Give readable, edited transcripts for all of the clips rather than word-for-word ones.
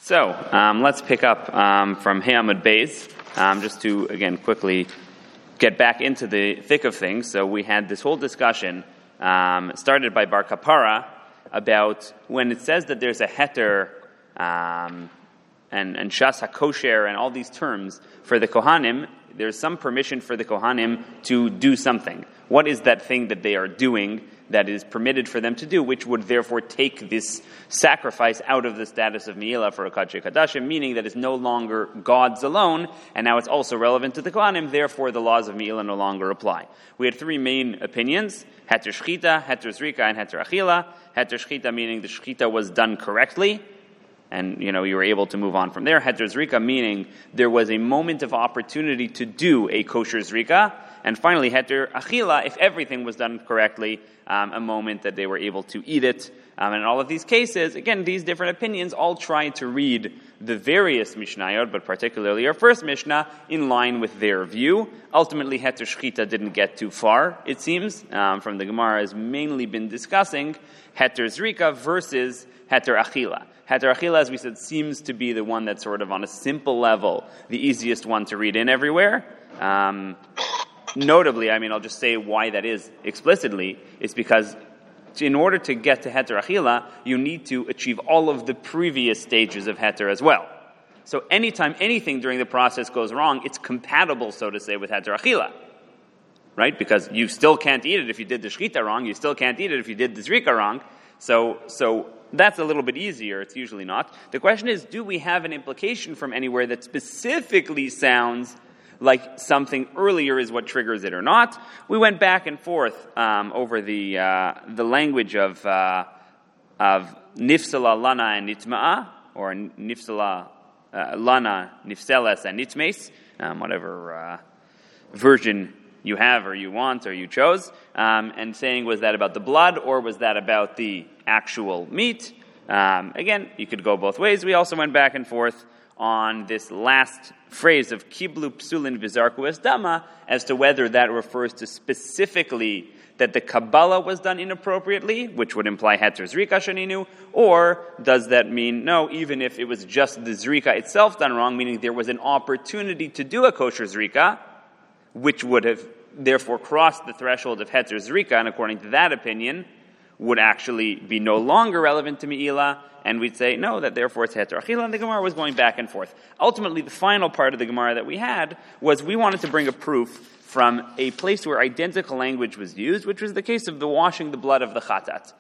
So let's pick up from Hamad Beis, just to, again, quickly get back into the thick of things. So we had this whole discussion started by Bar Kapara about when it says that there's a heter and shas hakosher and all these terms for the Kohanim, there's some permission for the Kohanim to do something. What is that thing that they are doing that is permitted for them to do, which would therefore take this sacrifice out of the status of Me'ilah for a Kadshe Kadashim, meaning that it's no longer God's alone, and now it's also relevant to the Kohanim, therefore the laws of Me'ilah no longer apply. We had three main opinions: Heter Shchita, Heter Zrika, and Heter Achila. Heter Shchita meaning the Shchita was done correctly, and you were able to move on from there. Heter Zrika meaning there was a moment of opportunity to do a kosher Zrika. And finally, Heter Achila, if everything was done correctly, a moment that they were able to eat it. And in all of these cases, again, these different opinions all try to read the various Mishnayot, but particularly our first Mishnah, in line with their view. Ultimately, Heter Shchita didn't get too far, it seems. From the Gemara has mainly been discussing Heter Zrika versus Heter Achila. Heter Achila, as we said, seems to be the one that's sort of on a simple level, the easiest one to read in everywhere. Notably, I'll just say why that is explicitly. It's because in order to get to Heter Achila, you need to achieve all of the previous stages of Heter as well. So anytime anything during the process goes wrong, it's compatible, so to say, with Heter Achila. Right? Because you still can't eat it if you did the Shchita wrong, you still can't eat it if you did the Zrika wrong. So that's a little bit easier. It's usually not. The question is, do we have an implication from anywhere that specifically sounds like something earlier is what triggers it or not? We went back and forth over the language of nifsala lana and nitma'a, or nifsala lana, nifseles and nitmes, whatever version you have or you want or you chose, and saying, was that about the blood or was that about the actual meat? Again, you could go both ways. We also went back and forth on this last phrase of kiblu psulin v'zarku es dama, as to whether that refers to specifically that the Kabbalah was done inappropriately, which would imply Heter Zrika Shaninu, or does that mean, no, even if it was just the Zrika itself done wrong, meaning there was an opportunity to do a kosher Zrika, which would have therefore crossed the threshold of Heter Zrika, and according to that opinion, would actually be no longer relevant to Me'ilah, and we'd say, no, that therefore it's Heter Achila, and the Gemara was going back and forth. Ultimately, the final part of the Gemara that we had was we wanted to bring a proof from a place where identical language was used, which was the case of the washing the blood of the Chatat.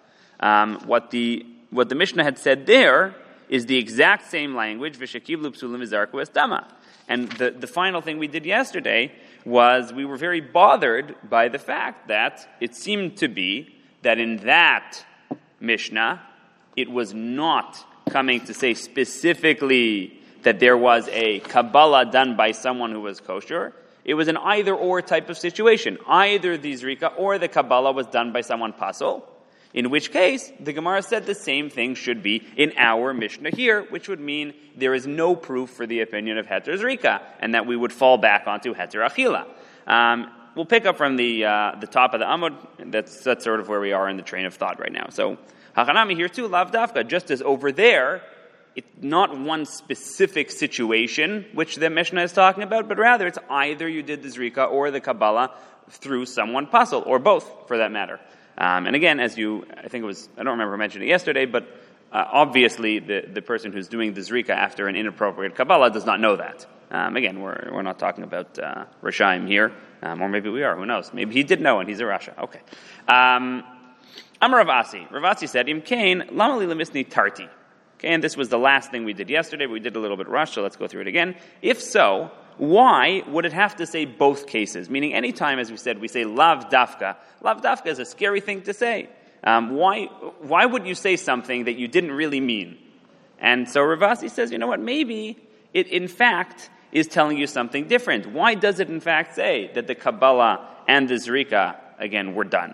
What the Mishnah had said there is the exact same language, V'shekiblu psulim v'zarku es dama. And the final thing we did yesterday was we were very bothered by the fact that it seemed to be that in that Mishnah, it was not coming to say specifically that there was a Kabbalah done by someone who was kosher. It was an either-or type of situation. Either the Zrika or the Kabbalah was done by someone pasul, in which case the Gemara said the same thing should be in our Mishnah here, which would mean there is no proof for the opinion of Heter Zrika, and that we would fall back onto Heter Achila. We'll pick up from the top of the Amud. That's sort of where we are in the train of thought right now. So, Hachanami here too, lav dafka, just as over there, it's not one specific situation which the Mishnah is talking about, but rather it's either you did the Zrika or the Kabbalah through someone pasul, or both, for that matter. And again, I don't remember mentioning it yesterday, but obviously the person who's doing the Zrika after an inappropriate Kabbalah does not know that. Again, we're not talking about Rashaim here, or maybe we are, who knows? Maybe he did know and he's a Rasha. Okay. Amar Rav Asi. Rav Asi said, Im kain, lama li lemisni tarti. Okay, and this was the last thing we did yesterday, but we did a little bit rush, so let's go through it again. If so, why would it have to say both cases? Meaning, anytime, as we said, we say lav dafka. Lav dafka is a scary thing to say. Why would you say something that you didn't really mean? And so Rav Asi says, you know what, maybe it in fact is telling you something different. Why does it in fact say that the Kabbalah and the Zrika, again, were done?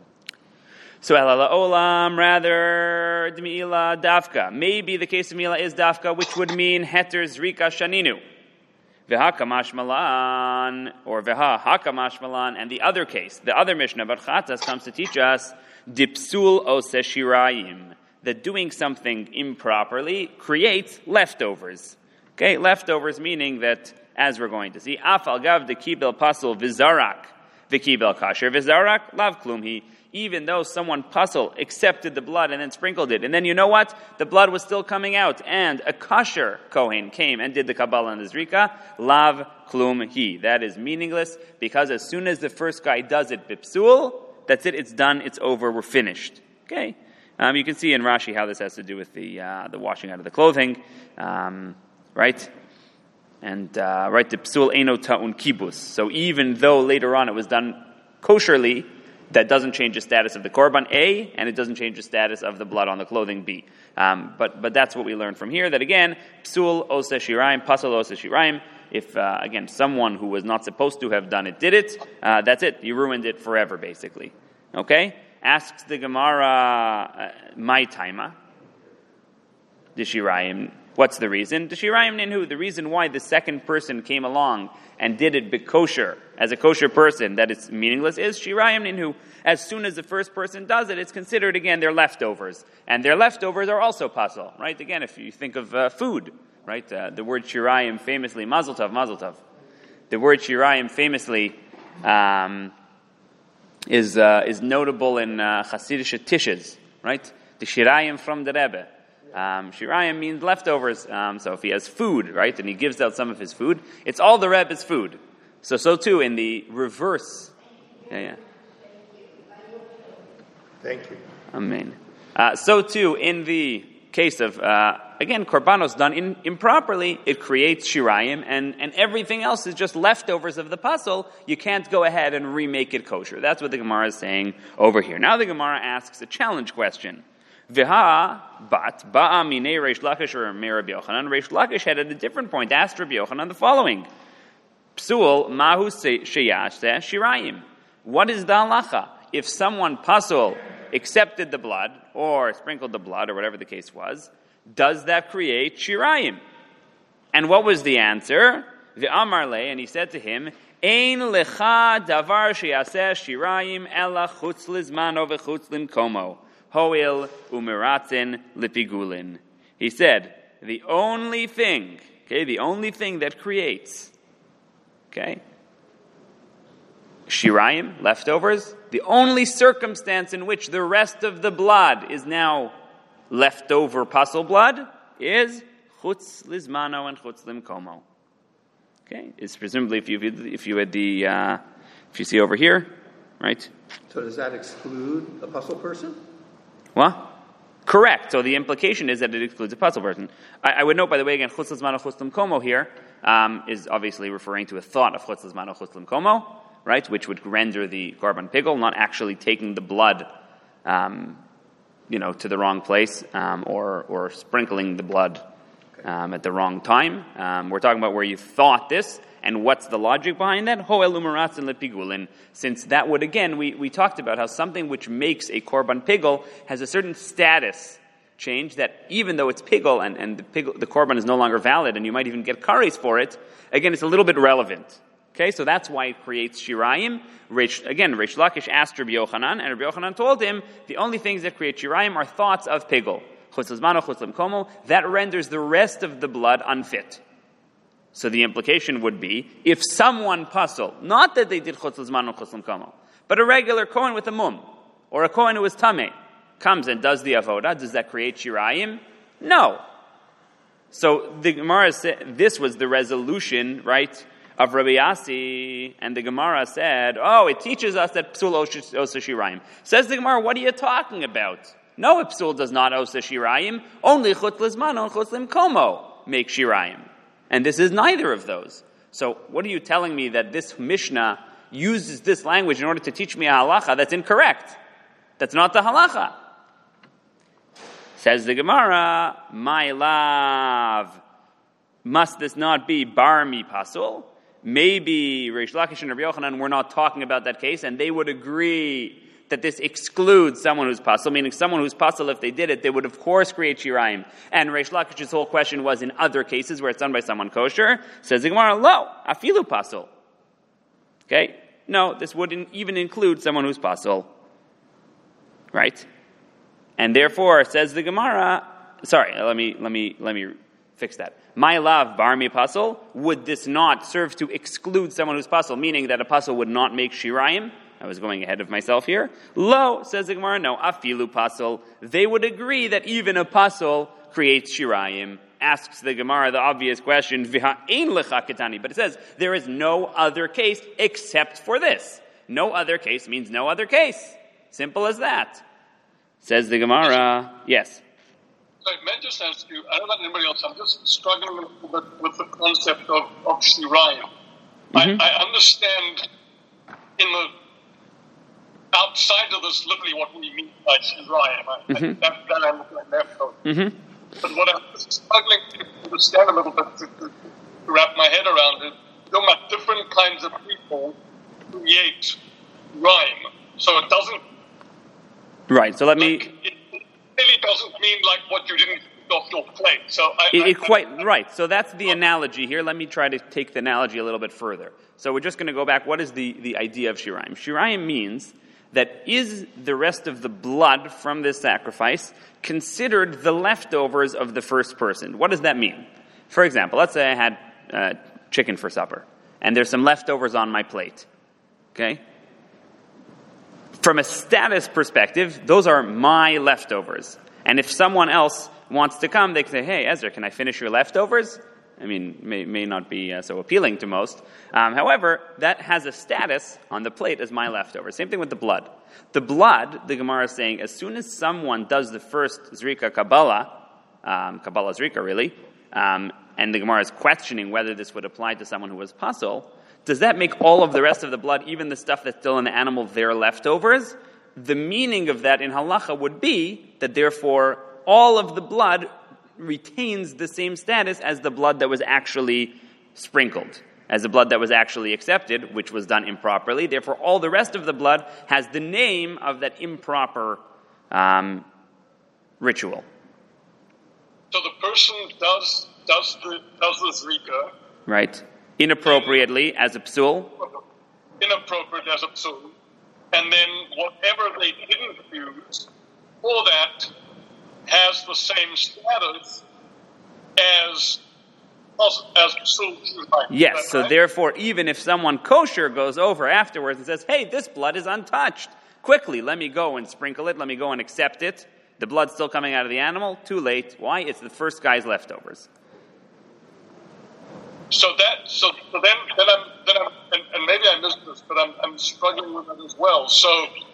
So, Elala Olam, rather, D'Me'ilah Dafka. Maybe the case of Me'ilah is Dafka, which would mean Heter Zrika Shaninu. Veha Kamash Malan, or Veha Hakamash Malan, and the other case, the other Mishnah, Bar Chatas, comes to teach us, Dipsul Ose Shirayim, that doing something improperly creates leftovers. Okay, leftovers meaning that, as we're going to see, af al gav de kibel pasul vizarak, the kibel kasher vizarak lav klumhi. Even though someone pasul accepted the blood and then sprinkled it, and then you know what? The blood was still coming out, and a kasher kohen came and did the kabbalah and the zrika, lav klum hi. That is meaningless, because as soon as the first guy does it bipsul, that's it, it's done, it's over, we're finished. Okay? You can see in Rashi how this has to do with the washing out of the clothing, right? And right, the psul eno ta'un kibus. So even though later on it was done kosherly, that doesn't change the status of the korban, A, and it doesn't change the status of the blood on the clothing, B. But that's what we learned from here, that again, psul oseh shirayim, pasal oseh shirayim. If, again, someone who was not supposed to have done it did it, that's it. You ruined it forever, basically. Okay? Asks the Gemara, my taima, the shirayim. What's the reason? The shirayim ninhu, the reason why the second person came along and did it bikosher, as a kosher person, that it's meaningless, is shirayim ninhu. As soon as the first person does it, it's considered, again, their leftovers. And their leftovers are also pasul, right? Again, if you think of food, right? The word shirayim famously, mazel tov. The word shirayim famously is notable in Hasidic tishes, right? The shirayim from the Rebbe. Shirayim means leftovers. So if he has food, right, and he gives out some of his food, it's all the Rebbe's food. So too in the reverse. Yeah. Thank you. Amen. So too in the case of, again, korbanos done improperly, it creates shirayim, and everything else is just leftovers of the pasul. You can't go ahead and remake it kosher. That's what the Gemara is saying over here. Now the Gemara asks a challenge question. V'ha bat ba'a minei Reish Lakish or Meir Rabbi Yochanan. Reish Lakish had at a different point asked Rabbi Yochanan the following: Psul mahu sheyash shirayim. What is the halacha if someone pasul accepted the blood or sprinkled the blood or whatever the case was? Does that create shirayim? And what was the answer? V'amar le, and he said to him, Ein lecha davar sheyaseh shirayim ela chutz lizmano v'chutz limkomo. Hoil umiratzin lipigulin. He said, the only thing that creates, shirayim, leftovers, the only circumstance in which the rest of the blood is now leftover pasul blood is chutz lizmano and chutz limkomo. Okay, it's presumably if you see over here, right? So does that exclude a pasul person? What? Correct. So the implication is that it excludes a pasul person. I would note, by the way, again, chutz lizmano chutz limkomo here is obviously referring to a thought of chutz lizmano chutz limkomo, right, which would render the korban pigul, not actually taking the blood, to the wrong place or sprinkling the blood at the wrong time. We're talking about where you thought this. And what's the logic behind that? Hoel umaratzin lepigulin. Since that would, again, we talked about how something which makes a korban pigul has a certain status change that even though it's pigul and the korban is no longer valid and you might even get kares for it, again, it's a little bit relevant. Okay, so that's why it creates shirayim. Reish Lakish asked Rabbi Yochanan, and Rabbi Yochanan told him the only things that create shirayim are thoughts of pigul. Chutz lizmano, chutz limkomo. That renders the rest of the blood unfit. So the implication would be, if someone pasul, not that they did chutz lizmano, chutz limkomo, but a regular kohen with a mum, or a kohen who is tameh, comes and does the avodah, does that create shirayim? No. So the Gemara said, this was the resolution, right, of Rabbi Yassi, and the Gemara said, it teaches us that psul osa shirayim. Says the Gemara, what are you talking about? No, psul does not osa shirayim, only chutz lizmano and chutz limkomo make shirayim. And this is neither of those. So what are you telling me that this Mishnah uses this language in order to teach me a halacha that's incorrect? That's not the halacha. Says the Gemara, my love, must this not be bar mi pasul? Maybe Reish Lakish and Rabbi Yochanan were not talking about that case, and they would agree that this excludes someone who's pasul, meaning someone who's pasul, if they did it, they would of course create shirayim. And Reish Lakish's whole question was in other cases where it's done by someone kosher. Says the Gemara, lo, afilu pasul. Okay? No, this wouldn't even include someone who's pasul. Right? And therefore, says the Gemara, sorry, let me fix that. My lav bar mi pasul, would this not serve to exclude someone who's pasul, meaning that a pasul would not make shirayim? I was going ahead of myself here. Lo, says the Gemara, no, afilu pasul. They would agree that even a pasul creates shirayim. Asks the Gemara the obvious question, Viha ein lecha ketani. But it says there is no other case except for this. No other case means no other case. Simple as that. Says the Gemara, yes. So I may just ask you, I don't know about anybody else, I'm just struggling a little bit with the concept of shirayim. Mm-hmm. I understand in the outside of this literally what we mean by shirayim. That I'm left of. Mm-hmm. But what I'm struggling to understand a little bit to wrap my head around is, talking about different kinds of people create rhyme. So it doesn't. Right. So let me. It really doesn't mean like what you didn't eat off your plate. So right. So that's the analogy here. Let me try to take the analogy a little bit further. So we're just going to go back. What is the idea of shirayim? Shirayim means that is the rest of the blood from this sacrifice considered the leftovers of the first person. What does that mean? For example, let's say I had chicken for supper, and there's some leftovers on my plate. Okay? From a status perspective, those are my leftovers. And if someone else wants to come, they can say, hey, Ezra, can I finish your leftovers? I mean, may not be so appealing to most. However, that has a status on the plate as my leftovers. Same thing with the blood. The blood, the Gemara is saying, as soon as someone does the first Zrika Kabbalah Zrika really, and the Gemara is questioning whether this would apply to someone who was pasul, does that make all of the rest of the blood, even the stuff that's still in the animal, their leftovers? The meaning of that in halacha would be that therefore all of the blood retains the same status as the blood that was actually sprinkled, as the blood that was actually accepted, which was done improperly. Therefore, all the rest of the blood has the name of that improper ritual. So the person does the zrika, right? Inappropriately as a psul. Inappropriate as a psul, and then whatever they didn't use for that has the same status as psul. Yes, so right? Therefore, even if someone kosher goes over afterwards and says, hey, this blood is untouched, quickly, let me go and sprinkle it, let me go and accept it, the blood's still coming out of the animal, too late. Why? It's the first guy's leftovers. So then I'm and maybe I missed this, but I'm struggling with it as well. So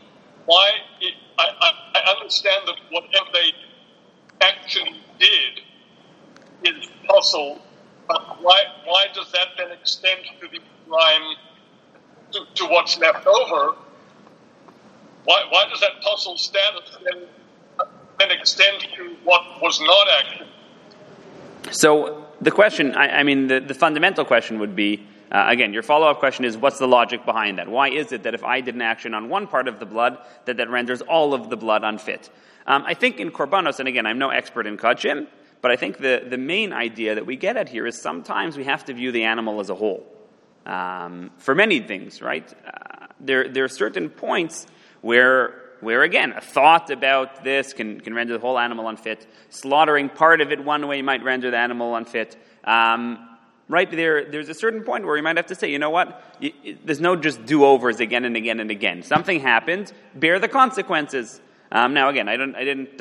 I understand that whatever they actually did is pasul, but why does that then extend to the rhyme to what's left over? Why does that pasul status then extend to what was not actually? So the question, the fundamental question would be, again, your follow-up question is, what's the logic behind that? Why is it that if I did an action on one part of the blood, that renders all of the blood unfit? I think in Korbanos, and again, I'm no expert in Kachim, but I think the main idea that we get at here is sometimes we have to view the animal as a whole. For many things, right? There are certain points where again, a thought about this can render the whole animal unfit. Slaughtering part of it one way might render the animal unfit. Right there's a certain point where you might have to say, you know what? There's no just do-overs again and again and again. Something happened, bear the consequences. Now again, I didn't.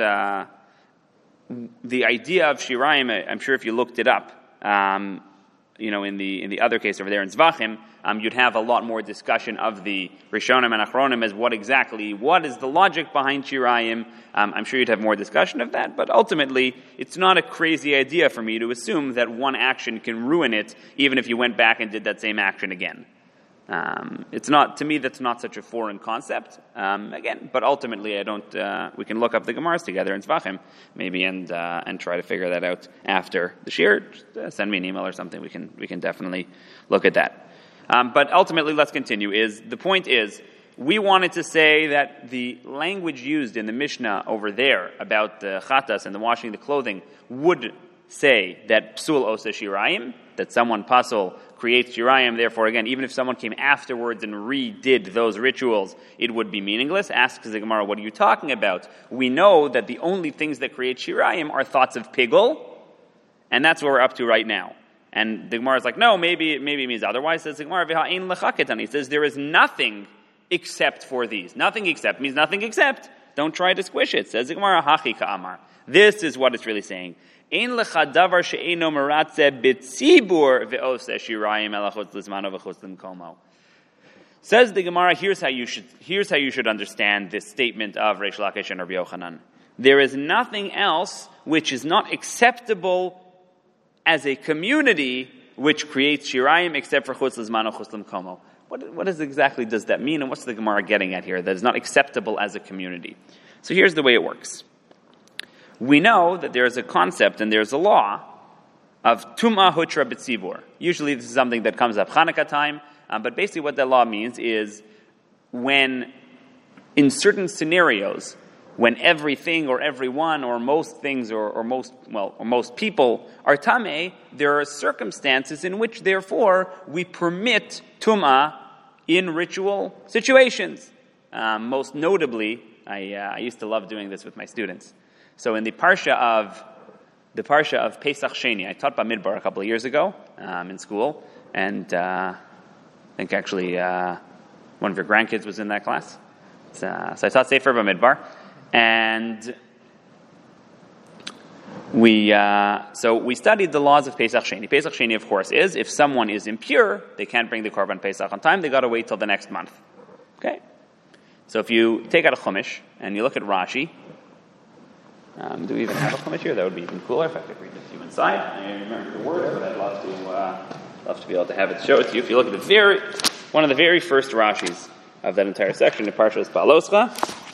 The idea of shirayim, I'm sure if you looked it up, in the other case over there in Zvachim, you'd have a lot more discussion of the Rishonim and Achronim as what is the logic behind shirayim. I'm sure you'd have more discussion of that, but ultimately, it's not a crazy idea for me to assume that one action can ruin it, even if you went back and did that same action again. It's not, to me, that's not such a foreign concept. Again, but ultimately, I don't. We can look up the Gemaras together in Zvachim, maybe, and try to figure that out after the shir. Just, send me an email or something. We can definitely look at that. But ultimately, let's continue. The point is, we wanted to say that the language used in the Mishnah over there about the chatas and the washing the clothing would say that psul osa shirayim, that someone pasul creates shirayim. Therefore, again, even if someone came afterwards and redid those rituals, it would be meaningless. Asks the Gemara, what are you talking about? We know that the only things that create shirayim are thoughts of pigul, and that's what we're up to right now. And the Gemara is like, no, maybe it means otherwise. Says the Gemara, v'ha'ein lechaketan. He says there is nothing except for these. Nothing except means nothing except. Don't try to squish it. Says the Gemara, hachi ka'amar. This is what it's really saying. Ein lecha davar she'eino meratze b'tzibur ve'oseh shirayim elachutz lizmano v'chutz limkomo. Says the Gemara, here's how you should understand this statement of Reish Lakish and Rabbi Yochanan. There is nothing else which is not acceptable as a community which creates shirayim except for chutz lizmano chutz limkomo. What exactly does that mean, and what's the Gemara getting at here that is not acceptable as a community? So here's the way it works. We know that there is a concept and there's a law of tumah hutra b'tzibur. Usually this is something that comes up Hanukkah time, but basically what that law means is when, in certain scenarios, when everything or everyone or most things or most people are tameh, there are circumstances in which, therefore, we permit tumah in ritual situations. Most notably, I used to love doing this with my students. So in the parsha of Pesach Sheni, I taught Bamidbar a couple of years ago in school, and I think actually one of your grandkids was in that class. So I taught Sefer Bamidbar, and we studied the laws of Pesach Sheni. Pesach Sheni, of course, is if someone is impure, they can't bring the Korban Pesach on time. They got to wait till the next month. Okay. So if you take out a Chumash and you look at Rashi. Do we even have a Chumash here? That would be even cooler if I could read it to you inside. I remember the word, but I'd love to be able to have it show it to you. If you look at one of the very first Rashis of that entire section, the Parshas Baloscha,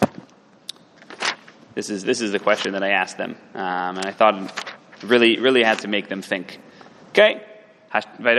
this is the question that I asked them, and I thought it really had to make them think. Okay. The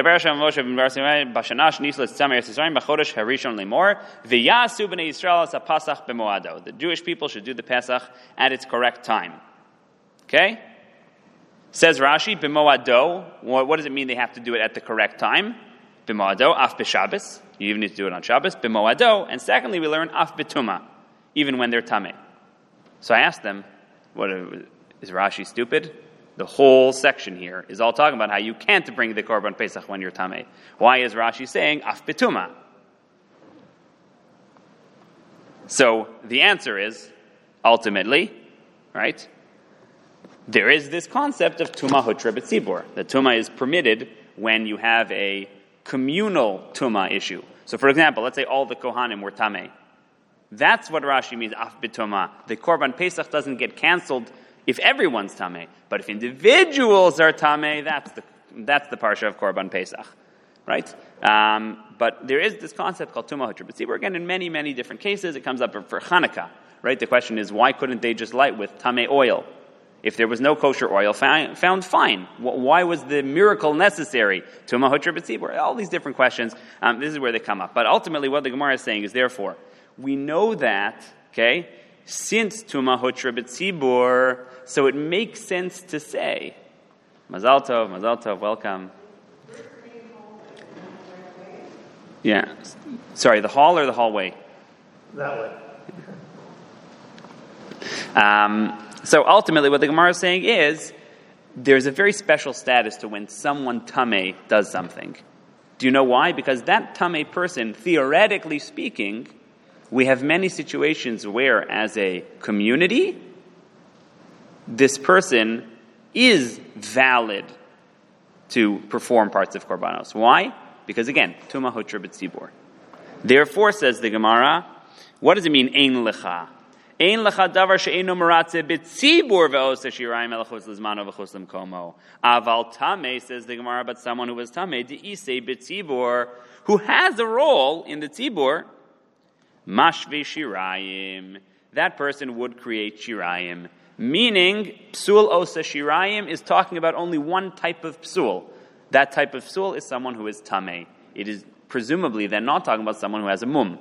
Jewish people should do the Pesach at its correct time. Okay? Says Rashi, b'moado. What does it mean they have to do it at the correct time? B'moado, af b'Shabbos. You even need to do it on Shabbos. B'moado. And secondly, we learn af b'tumah, even when they're tameh. So I asked them, is Rashi stupid? The whole section here is all talking about how you can't bring the Korban Pesach when you're tameh. Why is Rashi saying af b'tumah? So the answer is, ultimately, right, there is this concept of tumah hutra b'tzibur. The tumah is permitted when you have a communal tumah issue. So for example, let's say all the Kohanim were tameh. That's what Rashi means, af b'tumah. The Korban Pesach doesn't get canceled if everyone's tameh, but if individuals are tameh, that's the parsha of Korban Pesach, right? But there is this concept called tumah hutra b'tzibur. Again, in many, many different cases, it comes up for Hanukkah, right? The question is, why couldn't they just light with tameh oil? If there was no kosher oil found, fine. Why was the miracle necessary? Tumah hutra b'tzibur. All these different questions. This is where they come up. But ultimately, what the Gemara is saying is, therefore, we know that, okay, since tumah hutra b'tzibur, so it makes sense to say, Mazal Tov, welcome. Yeah. Sorry, the hall or the hallway? That way. So ultimately what the Gemara is saying is, there's a very special status to when someone tameh does something. Do you know why? Because that tameh person, theoretically speaking, we have many situations where, as a community, this person is valid to perform parts of Korbanos. Why? Because again, tumah hutra b'tzibur. Therefore, says the Gemara, what does it mean, ein lecha? Ein lecha davar she'eino meratze b'tzibur ve'oseh shirayim elachutz lizmano v'chutz limkomo. Aval tameh, says the Gemara, but someone who was tameh, de'isei b'tzibur, who has a role in the tzibur, mashve shirayim, that person would create shirayim. Meaning, psul osa shirayim is talking about only one type of psul. That type of psul is someone who is tameh. It is presumably then not talking about someone who has a mum.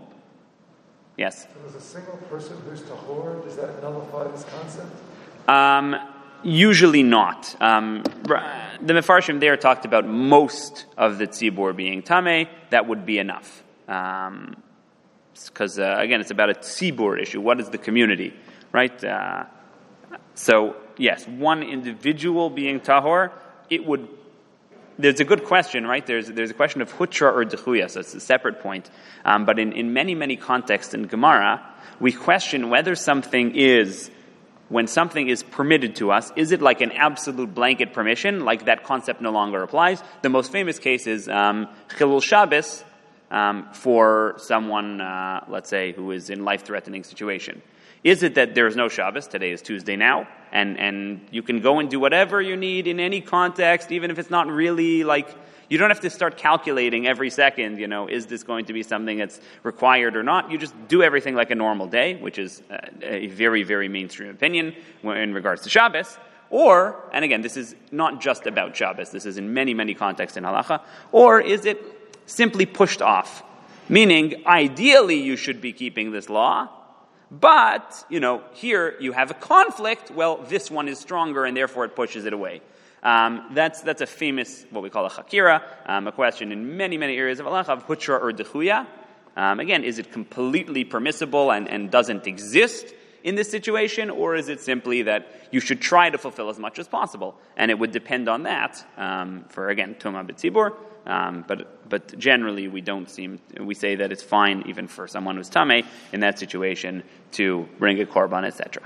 Yes? So there's a single person who's tahor, does that nullify this concept? Usually not. The Mefarshim there talked about most of the tzibur being tameh. That would be enough. Because, again, it's about a tzibur issue. What is the community, right? So, yes, one individual being tahor, there's a good question, right? There's a question of hutra or dechuya, so it's a separate point. But in many, many contexts in Gemara, we question whether when something is permitted to us, is it like an absolute blanket permission, like that concept no longer applies? The most famous case is Chilul Shabbos for someone, let's say, who is in life-threatening situation. Is it that there is no Shabbos, today is Tuesday now, and you can go and do whatever you need in any context, even if it's not really like, you don't have to start calculating every second, is this going to be something that's required or not? You just do everything like a normal day, which is a very, very mainstream opinion in regards to Shabbos. Or, and again, this is not just about Shabbos, this is in many, many contexts in halacha. Or is it simply pushed off? Meaning, ideally you should be keeping this law, but, here you have a conflict, well, this one is stronger and therefore it pushes it away. That's a famous, what we call a chakira, a question in many, many areas of halacha of hutra or dechuya. Again, is it completely permissible and doesn't exist in this situation, or is it simply that you should try to fulfill as much as possible? And it would depend on that for, again, Tumah B'tzibur. But generally we say that it's fine even for someone who's tameh in that situation to bring a korban, etc.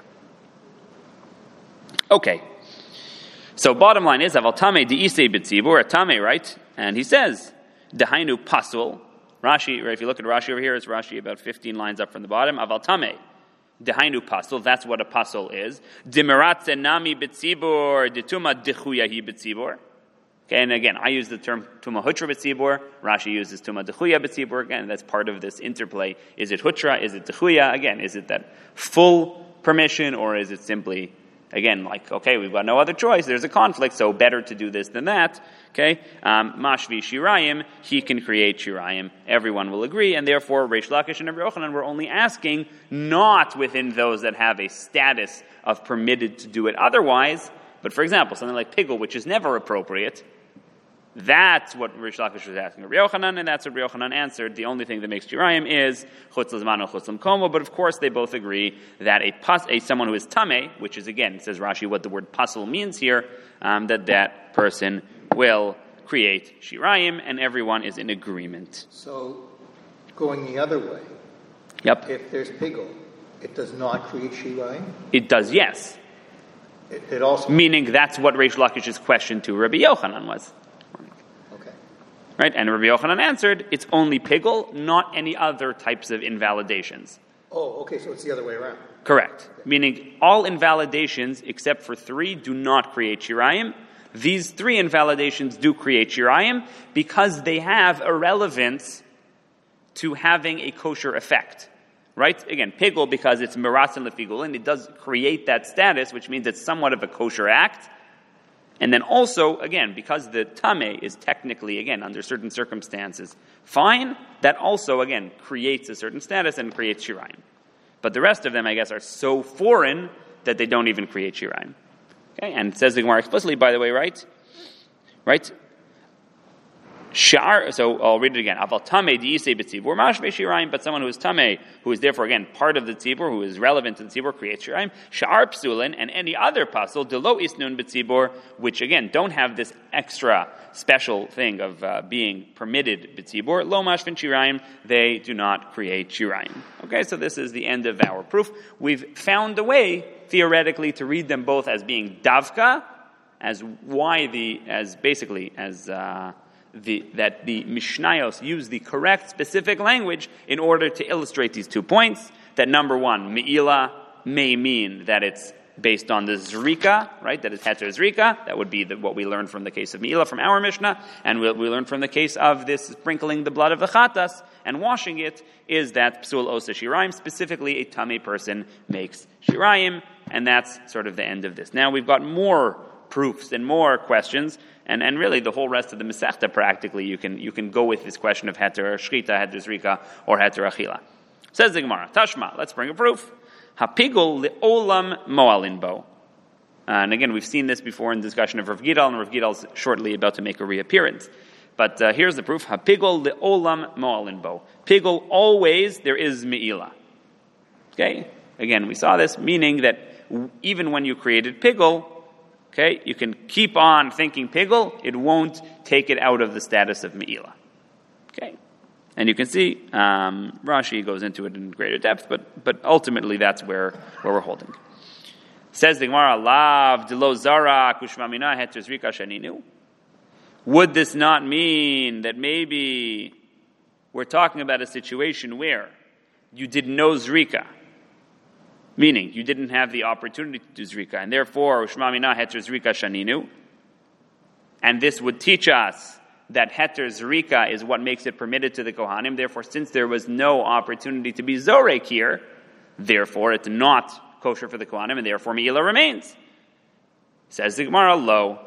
Okay. So bottom line is, aval tameh di'isei b'tzibur, a tameh, right? And he says, dehainu pasul. Rashi, right, if you look at Rashi over here, it's Rashi about 15 lines up from the bottom. Aval tameh, dehainu pasul, that's what a pasul is. Dimiratze nami b'tzibur, dituma dechuyahi b'tzibur. Okay, and again, I use the term tuma hutra b'tzibur. Rashi uses tuma dechuya b'tzibur. Again, that's part of this interplay. Is it hutra? Is it dechuya? Again, is it that full permission, or is it simply, again, like, okay, we've got no other choice, there's a conflict, so better to do this than that, okay? Mashvi shirayim, he can create shirayim, everyone will agree, and therefore, Reish Lakish and Rabbi Yochanan were only asking, not within those that have a status of permitted to do it otherwise, but for example, something like pigul, which is never appropriate, that's what Reish Lakish was asking Rabbi Yochanan, and that's what Rabbi Yochanan answered. The only thing that makes Shirayim is Chutz L'zman or Chutz L'mkomo, but of course they both agree that someone who is Tameh, which is again, says Rashi what the word pasul means here, that person will create Shirayim, and everyone is in agreement. So, going the other way, Yep. if there's pigul, it does not create shirayim? It does, yes. It also... Meaning that's what Reish Lakish's question to Rabbi Yochanan was. Right? And Rabbi Yochanan answered, it's only pigul, not any other types of invalidations. Oh, okay, so it's the other way around. Correct. Okay. Meaning all invalidations, except for 3, do not create shirayim. These 3 invalidations do create shirayim because they have a relevance to having a kosher effect. Right? Again, pigul, because it's meratzin lefigul, and it does create that status, which means it's somewhat of a kosher act. And then also, again, because the tameh is technically, again, under certain circumstances, fine, that also, again, creates a certain status and creates shirayim. But the rest of them, I guess, are so foreign that they don't even create shirayim. Okay, and it says the Gemara explicitly, by the way, right? So I'll read it again. Aval tameh di'isei b'tzibur mashvei shirayim, but someone who is tameh, who is therefore again part of the tzibur, who is relevant to the tzibur, creates shirayim. Sha'ar psulin, and any other pasul delo isnun b'tzibur, which again don't have this extra special thing of being permitted b'tzibur. Lo mashvin shirayim, they do not create shirayim. Okay, so this is the end of our proof. We've found a way theoretically to read them both as being davka, that the Mishnayos use the correct specific language in order to illustrate these 2 points. That number 1, Me'ila may mean that it's based on the Zrika, right? That is Heter Zrika. That would be what we learned from the case of Me'ila from our Mishnah. And we learned from the case of this sprinkling the blood of the Chatas and washing it, is that Psul Osa Shirayim, specifically a Tameh person makes Shirayim. And that's sort of the end of this. Now we've got more proofs and more questions, and really the whole rest of the Masechta practically you can go with this question of Heter Shchita, Heter Zrika, or Heter Achila. Says the Gemara, Tashma, let's bring a proof. Hapigul le'olam mo'alin bo. And again, we've seen this before in discussion of Rav Gidal, and Rav Gidal is shortly about to make a reappearance. But here's the proof. Hapigol le'olam mo'alin bo. Pigol, always there is me'ila. Okay? Again, we saw this, meaning that even when you created pigol, okay, you can keep on thinking pigol, it won't take it out of the status of me'ila. Okay? And you can see, Rashi goes into it in greater depth, but ultimately that's where we're holding. Says the Gemara, Lav delo zara kushmamina heter zrika shaninu. Would this not mean that maybe we're talking about a situation where you did no zrika, meaning you didn't have the opportunity to do zrika, and therefore ushmamina heter zrika shaninu, and this would teach us that heter zrika is what makes it permitted to the Kohanim. Therefore, since there was no opportunity to be zorek here, therefore it's not kosher for the Kohanim, and therefore me'ila remains. Says the Gemara, lo.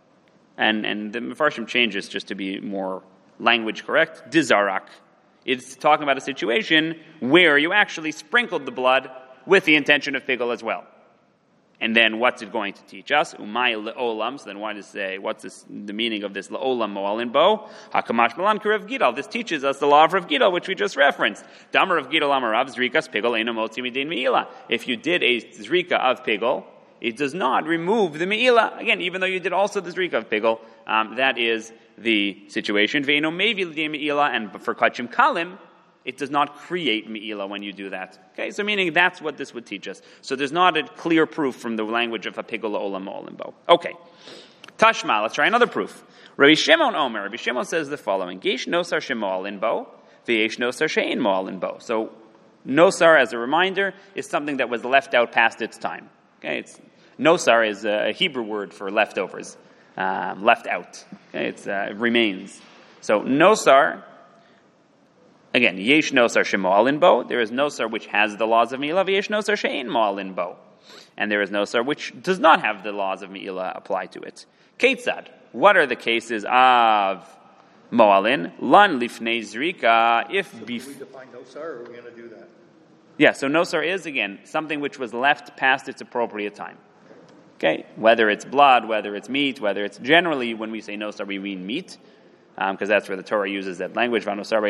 And the Mefarshim changes just to be more language correct. Dizarak. It's talking about a situation where you actually sprinkled the blood with the intention of pigol as well. And then what's it going to teach us? Umay le'olam. So then why does it say, what's the meaning of this le'olam mo'alin bo? Hakamash malan Rav Gidal. This teaches us the law of Rav Gidal, which we just referenced. Damar Rav Gidal amarav zrikas pigol eino motzi midin me'ila. If you did a zrika of pigol, it does not remove the me'ila. Again, even though you did also the zrika of pigol, that is the situation. Ve'eno mevi l'dei me'ila, and for kachim kalim, it does not create me'ila when you do that. Okay, so meaning that's what this would teach us. So there's not a clear proof from the language of hapigol la'olam mo'alim bo. Okay. Tashma, let's try another proof. Rabbi Shimon Omer, Rabbi Shimon says the following. Yesh nosar shemo'alin bo, ve'yesh nosar she'ein mo'alin bo. So, nosar, as a reminder, is something that was left out past its time. Okay, nosar is a Hebrew word for leftovers, left out. Okay, it remains. So, nosar, again, yesh nosar shemo'alin bo. There is nosar which has the laws of me'ila, yesh nosar she'ein mo'alin bo. And there is nosar which does not have the laws of me'ila apply to it. Ketzad, what are the cases of mo'alin? Lan lifnei zrika, if So do we define nosar, or are we going to do that? Yeah, so nosar is, again, something which was left past its appropriate time. Okay, whether it's blood, whether it's meat, whether it's generally, when we say nosar, we mean meat, because that's where the Torah uses that language, that the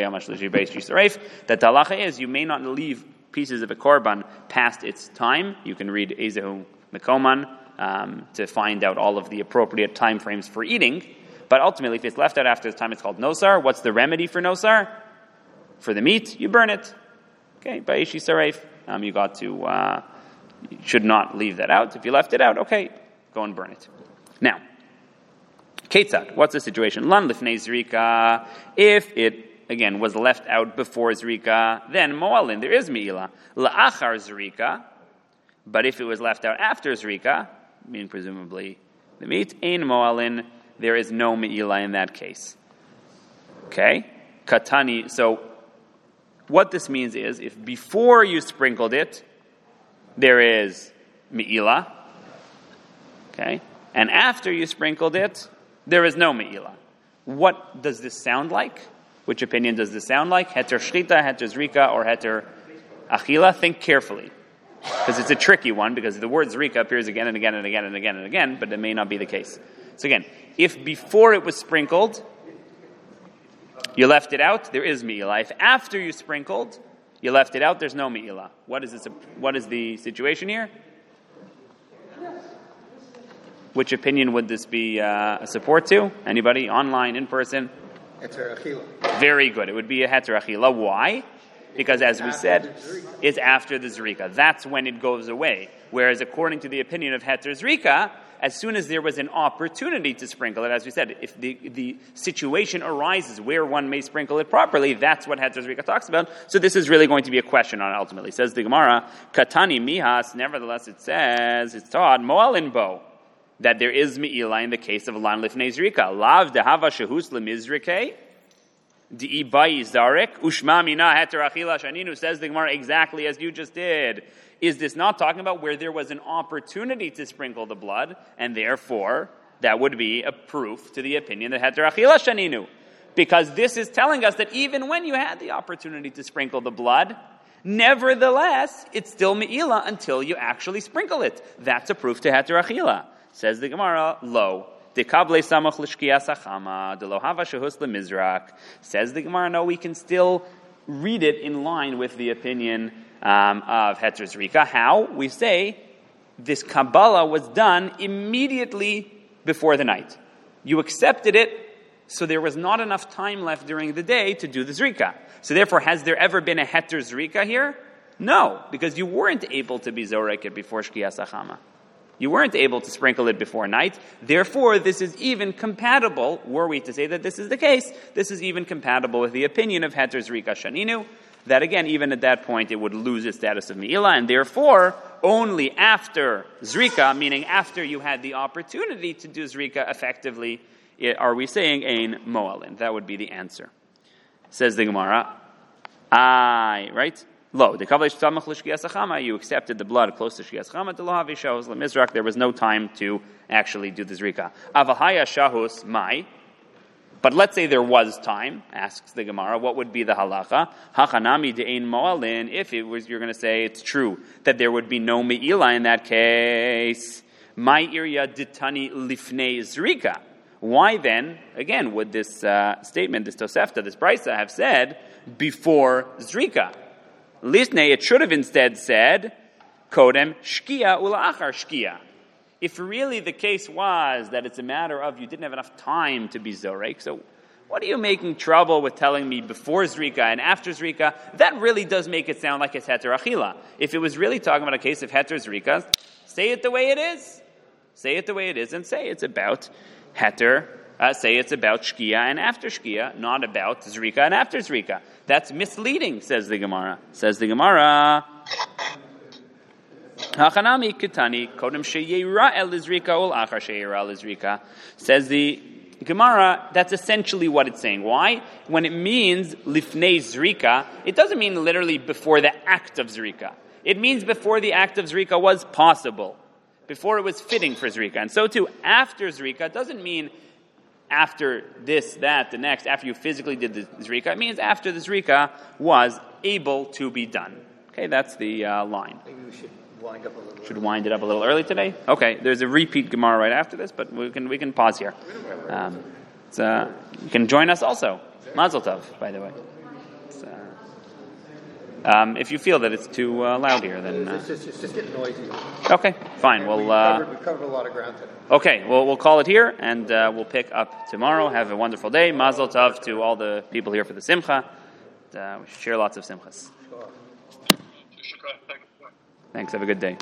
halacha is, you may not leave pieces of a korban past its time. You can read Ezehu Mekoman to find out all of the appropriate time frames for eating, but ultimately, if it's left out after its time, it's called nosar. What's the remedy for nosar? For the meat, you burn it. Okay, Ba'ishi Sareif, you got to, you should not leave that out. If you left it out, okay, go and burn it. Now, Ketzad, what's the situation? Lan lifnei zrika, if it, again, was left out before zrika, then mo'alin, there is me'ila. La'achar zrika, but if it was left out after zrika, meaning presumably the meat, ein mo'alin, there is no me'ila in that case. Okay? Katani, so what this means is, if before you sprinkled it, there is me'ila, okay, and after you sprinkled it, there is no me'ila. What does this sound like? Which opinion does this sound like? Heter shchita, heter zrika, or heter achila? Think carefully, because it's a tricky one, because the word zrika appears again and again and again and again and again, but it may not be the case. So again, if before it was sprinkled, you left it out, there is me'ila. If after you sprinkled, you left it out, there's no me'ila. What is the situation here? Which opinion would this be a support to? Anybody? Online, in person? Heter achila. Very good. It would be a heter achila. Why? Because as we said, it's after the zrika. That's when it goes away. Whereas according to the opinion of heter zrika, as soon as there was an opportunity to sprinkle it, as we said, if the situation arises where one may sprinkle it properly, that's what heter zrika talks about. So this is really going to be a question on it ultimately. Says the Gemara, Katani mihas, nevertheless it says, it's taught, mo'alin bo, that there is me'ila in the case of lan lifnei zrika. Lav dehava shehus lemizrikei, di'ibai zarek, ushma mina heter achila shaninu, says the Gemara exactly as you just did. Is this not talking about where there was an opportunity to sprinkle the blood, and therefore that would be a proof to the opinion that heter achila shaninu? Because this is telling us that even when you had the opportunity to sprinkle the blood, Nevertheless, it's still me'ila until you actually sprinkle it. That's a proof to heter achila. Says the Gemara, lo. Dekable samach l'shkiyas achama, de lo hava shehus lemizrak. Says the Gemara, no, we can still read it in line with the opinion of heter zrika. How? We say this Kabbalah was done immediately before the night. You accepted it, so there was not enough time left during the day to do the zrika. So therefore, has there ever been a heter zrika here? No, because you weren't able to be zorek it before shkiyas achama. You weren't able to sprinkle it before night. Therefore, this is even compatible, were we to say that this is the case, this is even compatible with the opinion of heter zrika shaninu, that again, even at that point, it would lose its status of me'ila, and therefore, only after zrika, meaning after you had the opportunity to do zrika effectively, are we saying ein mo'alin? That would be the answer. Says the Gemara, right? Lo, the kavlesh tamach l'shkiyas achama, you accepted the blood close to shkiyas achama, to lo havi shahus lemizrak, there was no time to actually do the zrika. Avahaya shahus mai, but let's say there was time, asks the Gemara, what would be the halacha? Hachanami de'ein mo'alin, if it was, you're going to say it's true, that there would be no me'ila in that case. Mai irya ditani lifnei zrika. Why then, again, would this statement, this Tosefta, this Brisa, have said before Zrika? Lisnei, it should have instead said, Kodem shkia ula'achar shkia. If really the case was that it's a matter of you didn't have enough time to be Zorek, so what are you making trouble with telling me before Zrika and after Zrika? That really does make it sound like it's Heter Achila. If it was really talking about a case of Heter Zrika, say it the way it is. Say it the way it is and say it's about Heter, say it's about Shkia and after Shkia, not about Zrika and after Zrika. That's misleading, says the Gemara. Says the Gemara, Hachanami kitani kodem sheyira el Zrika ul achar sheyira el Zrika. Says the Gemara, that's essentially what it's saying. Why? When it means lifnei Zrika, it doesn't mean literally before the act of Zrika. It means before the act of Zrika was possible. Before it was fitting for Zrika. And so too, after Zrika doesn't mean after this, that, the next, after you physically did the Zrika. It means after the Zrika was able to be done. Okay, that's the line. Maybe we should wind up a little. Should wind it up a little early today? Okay, there's a repeat Gemara right after this, but we can pause here. You can join us also. Mazel tov, by the way. If you feel that it's too loud here, then... It's just getting noisy. Okay, fine. We covered a lot of ground today. Okay, well, we'll call it here, and we'll pick up tomorrow. Have a wonderful day. Mazel tov to all the people here for the simcha. We should share lots of simchas. Sure. Thanks, have a good day.